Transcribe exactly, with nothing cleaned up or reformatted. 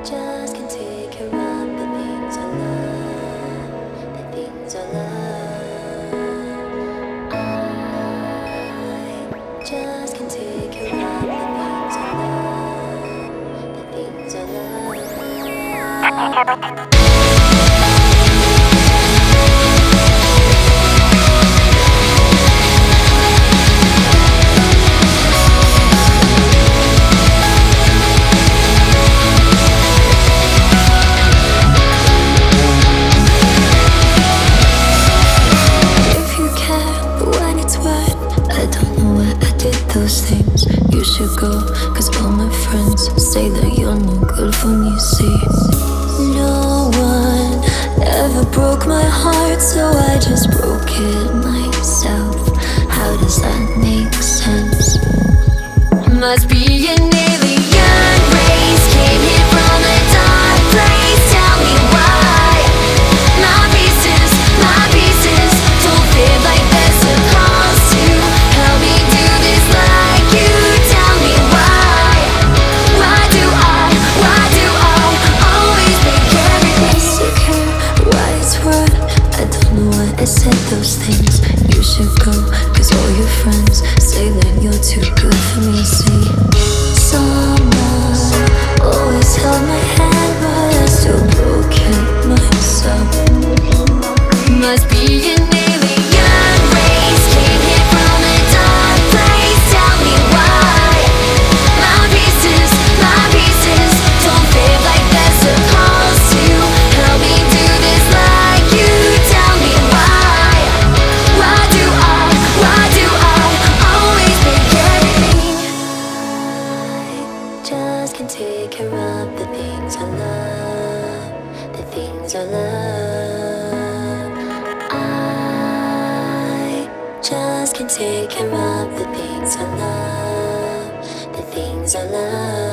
just can't take care of the things I love, the things I love. I just can't take care of the things I love, the things I love. Those things you should go, cause all my friends say that you're no good for me, see. No one ever broke my heart, so I just broke it myself. How does that make sense? Must be an alien race, came here from a dark place. Tell me why my pieces, my pieces don't fit like they're supposed to. Help me do this like you. Tell me why. Why do I, why do I always make everything secure? Why it's worth, I don't know why I said those things. You should go, cause all your friends say that you're too good for me, see. Someone always held my hand, but I still broke it myself. Must be an alien race, came here from a dark place. Tell me why my pieces, my pieces don't fit like they're supposed to. Help me do this like you. Tell me why. Why do I, why do I always make everything? I just can't take care of the things I love, the things I love. I just can't take care of the things I love, the things I love.